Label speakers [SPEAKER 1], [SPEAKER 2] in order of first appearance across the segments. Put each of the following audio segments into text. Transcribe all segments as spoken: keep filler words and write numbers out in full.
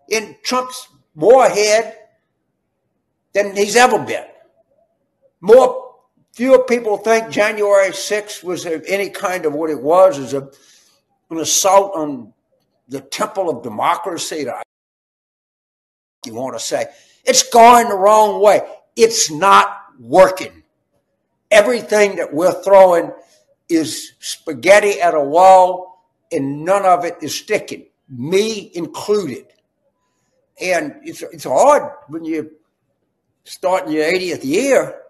[SPEAKER 1] And Trump's more ahead than he's ever been. More, fewer people think January sixth was any kind of what it was, as a, an assault on the temple of democracy. You want to say it's going the wrong way. It's not working. Everything that we're throwing is spaghetti at a wall, and none of it is sticking, me included. And it's it's hard when you start in your eightieth year,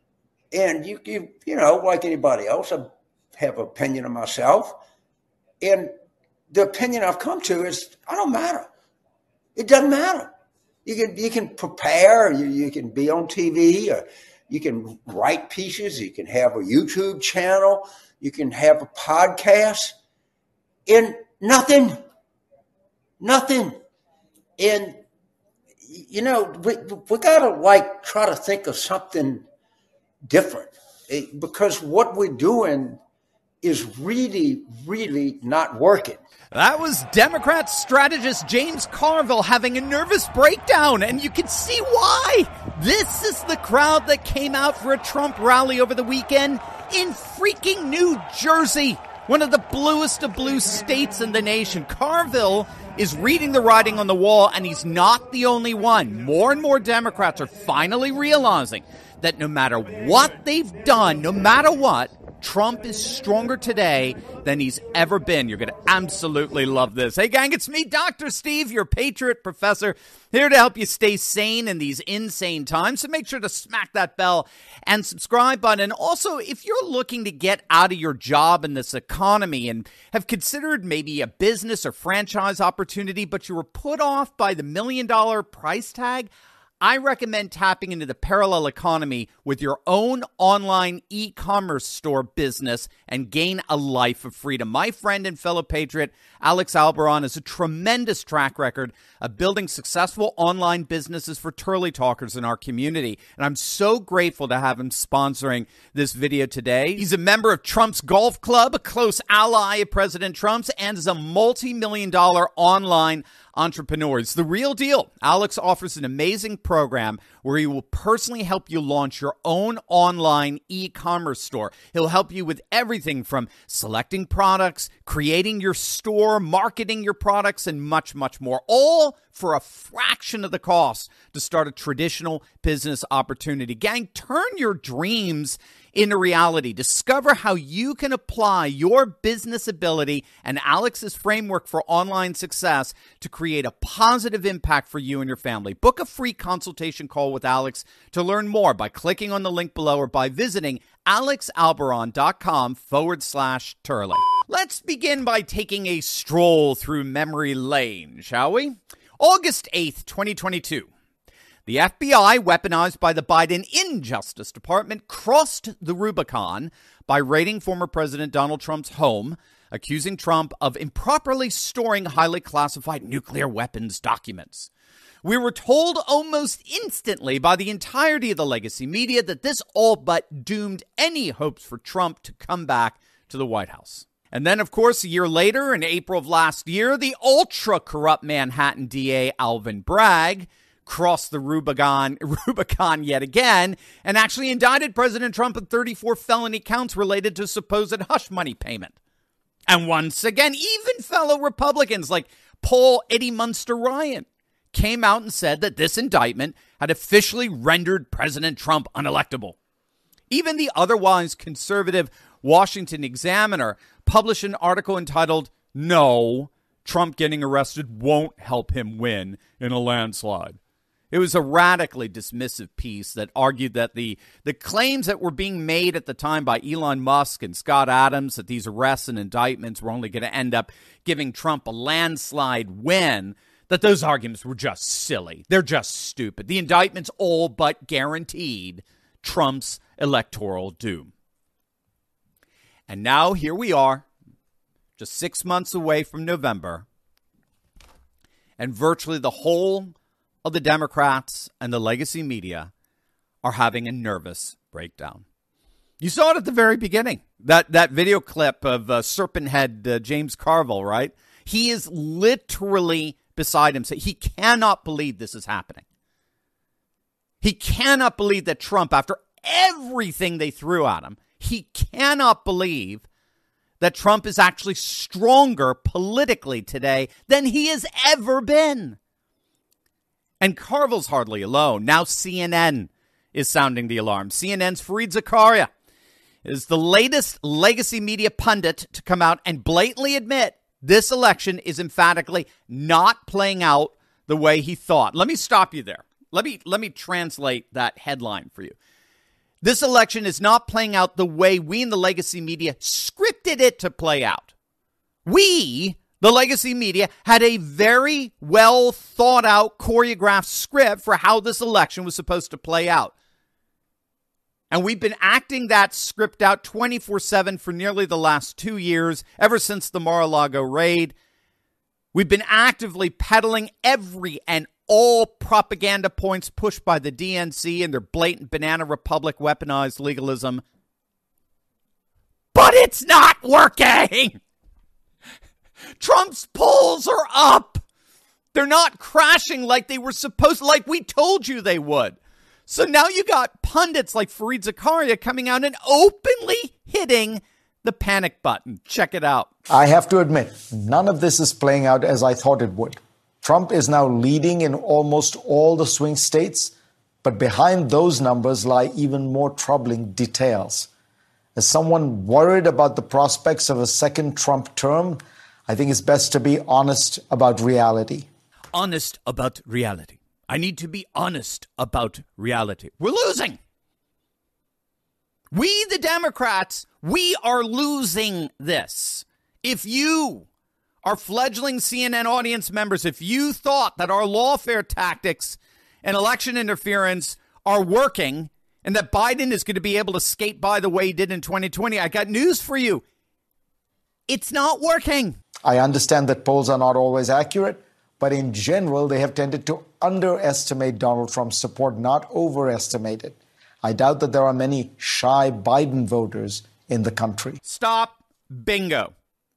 [SPEAKER 1] and you you you know, like anybody else, I have an opinion of myself, and the opinion I've come to is I don't matter. It doesn't matter. You can you can prepare, you, you can be on T V, or you can write pieces, you can have a YouTube channel, you can have a podcast, and nothing, nothing. And, you know, we, we got to, like, try to think of something different, because what we're doing is really, really not working.
[SPEAKER 2] That was Democrat strategist James Carville having a nervous breakdown, and you can see why. This is the crowd that came out for a Trump rally over the weekend in freaking New Jersey, one of the bluest of blue states in the nation. Carville is reading the writing on the wall, and he's not the only one. More and more Democrats are finally realizing that no matter what they've done, no matter what, Trump is stronger today than he's ever been. You're going to absolutely love this. Hey, gang, it's me, Doctor Steve, your Patriot Professor, here to help you stay sane in these insane times. So make sure to smack that bell and subscribe button. And also, if you're looking to get out of your job in this economy and have considered maybe a business or franchise opportunity, but you were put off by the million dollar price tag, I recommend tapping into the parallel economy with your own online e-commerce store business and gain a life of freedom. My friend and fellow patriot, Alex Alberon, has a tremendous track record of building successful online businesses for Turley Talkers in our community. And I'm so grateful to have him sponsoring this video today. He's a member of Trump's Golf Club, a close ally of President Trump's, and is a multi-million dollar online entrepreneur. It's the real deal. Alex offers an amazing program where he will personally help you launch your own online e-commerce store. He'll help you with everything from selecting products, creating your store, marketing your products, and much, much more, all for a fraction of the cost to start a traditional business opportunity. Gang, turn your dreams into reality. Discover how you can apply your business ability and Alex's framework for online success to create a positive impact for you and your family. Book a free consultation call with Alex to learn more by clicking on the link below or by visiting alexalberon.com forward slash Turley. Let's begin by taking a stroll through memory lane, shall we? August eighth, twenty twenty-two. The F B I, weaponized by the Biden Injustice Department, crossed the Rubicon by raiding former President Donald Trump's home, accusing Trump of improperly storing highly classified nuclear weapons documents. We were told almost instantly by the entirety of the legacy media that this all but doomed any hopes for Trump to come back to the White House. And then, of course, a year later, in April of last year, the ultra-corrupt Manhattan D A Alvin Bragg crossed the Rubicon, Rubicon yet again and actually indicted President Trump on thirty-four felony counts related to supposed hush money payment. And once again, even fellow Republicans like Paul Eddie Munster Ryan came out and said that this indictment had officially rendered President Trump unelectable. Even the otherwise conservative Washington Examiner published an article entitled, "No, Trump getting arrested won't help him win in a landslide." It was a radically dismissive piece that argued that the, the claims that were being made at the time by Elon Musk and Scott Adams that these arrests and indictments were only going to end up giving Trump a landslide win, that those arguments were just silly. They're just stupid. The indictments all but guaranteed Trump's electoral doom. And now here we are, just six months away from November, and virtually the whole of the Democrats and the legacy media are having a nervous breakdown. You saw it at the very beginning, that that video clip of uh, Serpent Head uh, James Carville, right? He is literally beside him say he cannot believe this is happening. He cannot believe that Trump, after everything they threw at him, he cannot believe that Trump is actually stronger politically today than he has ever been. And Carville's hardly alone. Now C N N is sounding the alarm. C N N's Fareed Zakaria is the latest legacy media pundit to come out and blatantly admit this election is emphatically not playing out the way he thought. Let me stop you there. Let me let me translate that headline for you. This election is not playing out the way we in the legacy media scripted it to play out. We, the legacy media, had a very well thought out, choreographed script for how this election was supposed to play out. And we've been acting that script out twenty-four seven for nearly the last two years, ever since the Mar-a-Lago raid. We've been actively peddling every and all propaganda points pushed by the D N C and their blatant banana republic weaponized legalism. But it's not working! Trump's polls are up! They're not crashing like they were supposed, like we told you they would. So now you got pundits like Fareed Zakaria coming out and openly hitting the panic button. Check it out.
[SPEAKER 3] I have to admit, none of this is playing out as I thought it would. Trump is now leading in almost all the swing states, but behind those numbers lie even more troubling details. As someone worried about the prospects of a second Trump term, I think it's best to be honest about reality.
[SPEAKER 2] Honest about reality. I need to be honest about reality. We're losing. We, the Democrats, we are losing this. If you are fledgling C N N audience members, if you thought that our lawfare tactics and election interference are working and that Biden is going to be able to skate by the way he did in twenty twenty, I got news for you. It's not working.
[SPEAKER 3] I understand that polls are not always accurate, but in general, they have tended to underestimate Donald Trump's support, not overestimate it. I doubt that there are many shy Biden voters in the country.
[SPEAKER 2] Stop. Bingo.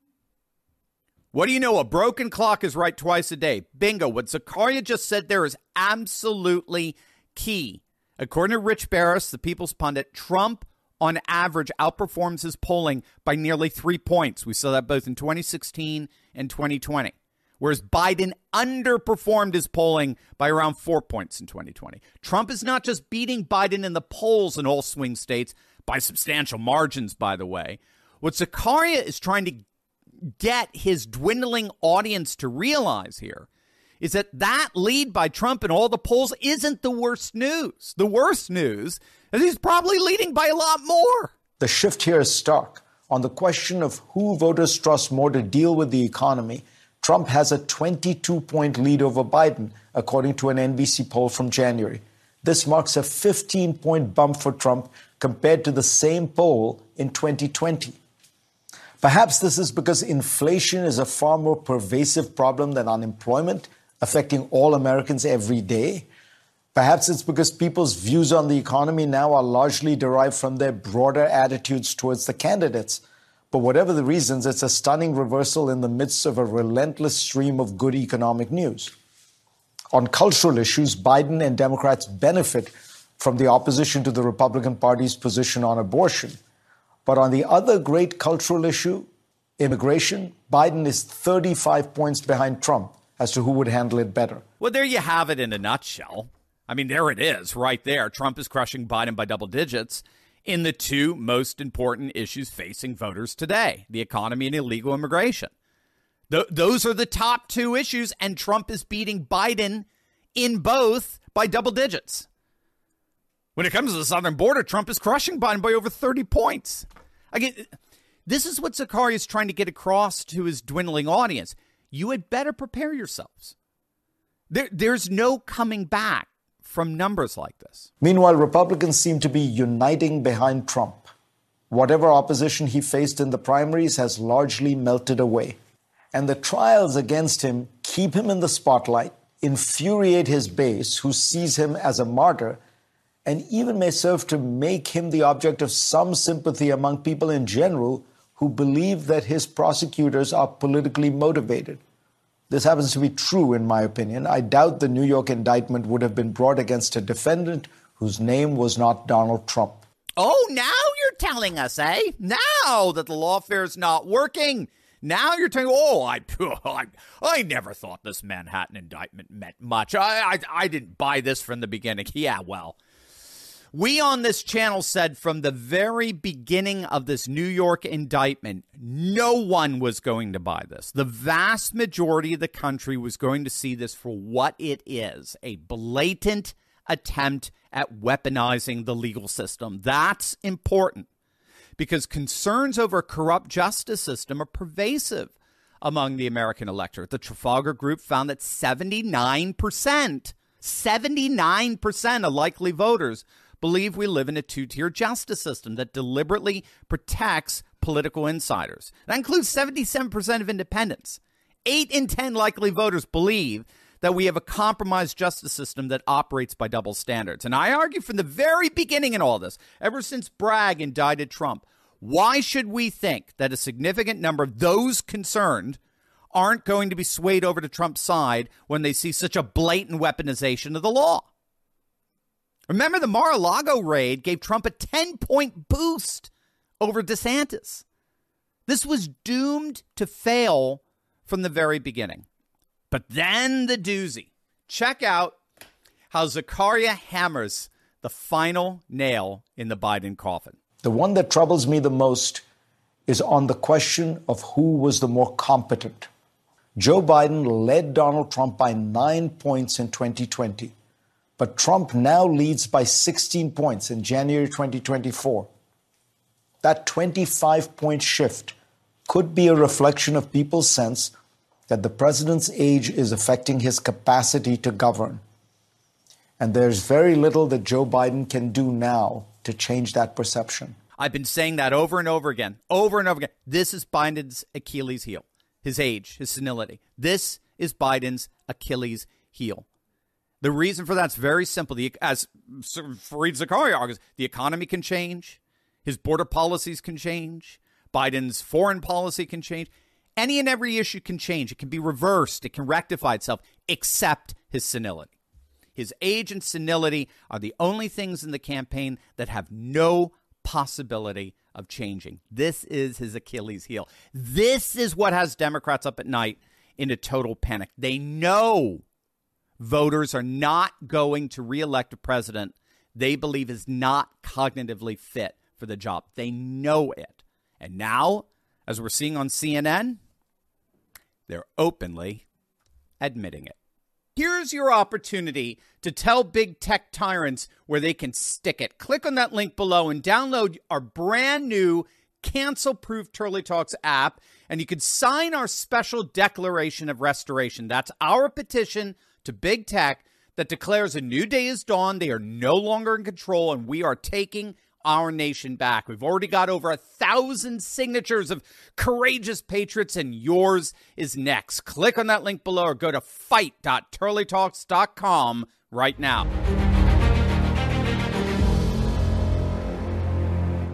[SPEAKER 2] What do you know? A broken clock is right twice a day. Bingo. What Zakaria just said there is absolutely key. According to Rich Barris, the People's Pundit, Trump on average outperforms his polling by nearly three points. We saw that both in twenty sixteen and twenty twenty. Whereas Biden underperformed his polling by around four points in twenty twenty. Trump is not just beating Biden in the polls in all swing states by substantial margins, by the way. What Zakaria is trying to get his dwindling audience to realize here is that that lead by Trump in all the polls isn't the worst news. The worst news is he's probably leading by a lot more.
[SPEAKER 3] The shift here is stark. On the question of who voters trust more to deal with the economy, Trump has a twenty-two point lead over Biden, according to an N B C poll from January. This marks a fifteen point bump for Trump compared to the same poll in twenty twenty. Perhaps this is because inflation is a far more pervasive problem than unemployment, affecting all Americans every day. Perhaps it's because people's views on the economy now are largely derived from their broader attitudes towards the candidates. But whatever the reasons, it's a stunning reversal in the midst of a relentless stream of good economic news. On cultural issues, Biden and Democrats benefit from the opposition to the Republican Party's position on abortion. But on the other great cultural issue, immigration, Biden is thirty-five points behind Trump as to who would handle it better.
[SPEAKER 2] Well, there you have it in a nutshell. I mean, there it is right there. Trump is crushing Biden by double digits in the two most important issues facing voters today, the economy and illegal immigration. Th- those are the top two issues, and Trump is beating Biden in both by double digits. When it comes to the southern border, Trump is crushing Biden by over thirty points. Again, this is what Zakaria is trying to get across to his dwindling audience. You had better prepare yourselves. There, there's no coming back from numbers like this.
[SPEAKER 3] Meanwhile, Republicans seem to be uniting behind Trump. Whatever opposition he faced in the primaries has largely melted away. And the trials against him keep him in the spotlight, infuriate his base, who sees him as a martyr, and even may serve to make him the object of some sympathy among people in general who believe that his prosecutors are politically motivated. This happens to be true, in my opinion. I doubt the New York indictment would have been brought against a defendant whose name was not Donald Trump.
[SPEAKER 2] Oh, now you're telling us, eh? Now that the lawfare's not working. Now you're telling, oh, I, I, I never thought this Manhattan indictment meant much. I, I, I didn't buy this from the beginning. Yeah, well, we on this channel said from the very beginning of this New York indictment, no one was going to buy this. The vast majority of the country was going to see this for what it is, a blatant attempt at weaponizing the legal system. That's important because concerns over a corrupt justice system are pervasive among the American electorate. The Trafalgar Group found that seventy-nine percent, seventy-nine percent of likely voters believe we live in a two-tier justice system that deliberately protects political insiders. That includes seventy-seven percent of independents. Eight in ten likely voters believe that we have a compromised justice system that operates by double standards. And I argue from the very beginning in all this, ever since Bragg indicted Trump, why should we think that a significant number of those concerned aren't going to be swayed over to Trump's side when they see such a blatant weaponization of the law? Remember, the Mar-a-Lago raid gave Trump a ten-point boost over DeSantis. This was doomed to fail from the very beginning. But then the doozy. Check out how Zakaria hammers the final nail in the Biden coffin.
[SPEAKER 3] The one that troubles me the most is on the question of who was the more competent. Joe Biden led Donald Trump by nine points in twenty twenty, but Trump now leads by sixteen points in January twenty twenty-four. That twenty-five point shift could be a reflection of people's sense that the president's age is affecting his capacity to govern. And there's very little that Joe Biden can do now to change that perception.
[SPEAKER 2] I've been saying that over and over again, over and over again. This is Biden's Achilles heel, his age, his senility. This is Biden's Achilles heel. The reason for that's very simple. The, as Fareed Zakaria argues, the economy can change. His border policies can change. Biden's foreign policy can change. Any and every issue can change. It can be reversed. It can rectify itself, except his senility. His age and senility are the only things in the campaign that have no possibility of changing. This is his Achilles heel. This is what has Democrats up at night in a total panic. They know voters are not going to reelect a president they believe is not cognitively fit for the job. They know it. And now, as we're seeing on C N N, they're openly admitting it. Here's your opportunity to tell big tech tyrants where they can stick it. Click on that link below and download our brand new cancel-proof Turley Talks app, and you can sign our special declaration of restoration. That's our petition to big tech that declares a new day is dawned. They are no longer in control, and we are taking our nation back. We've already got over a thousand signatures of courageous patriots, and yours is next. Click on that link below or go to fight dot turley talks dot com right now.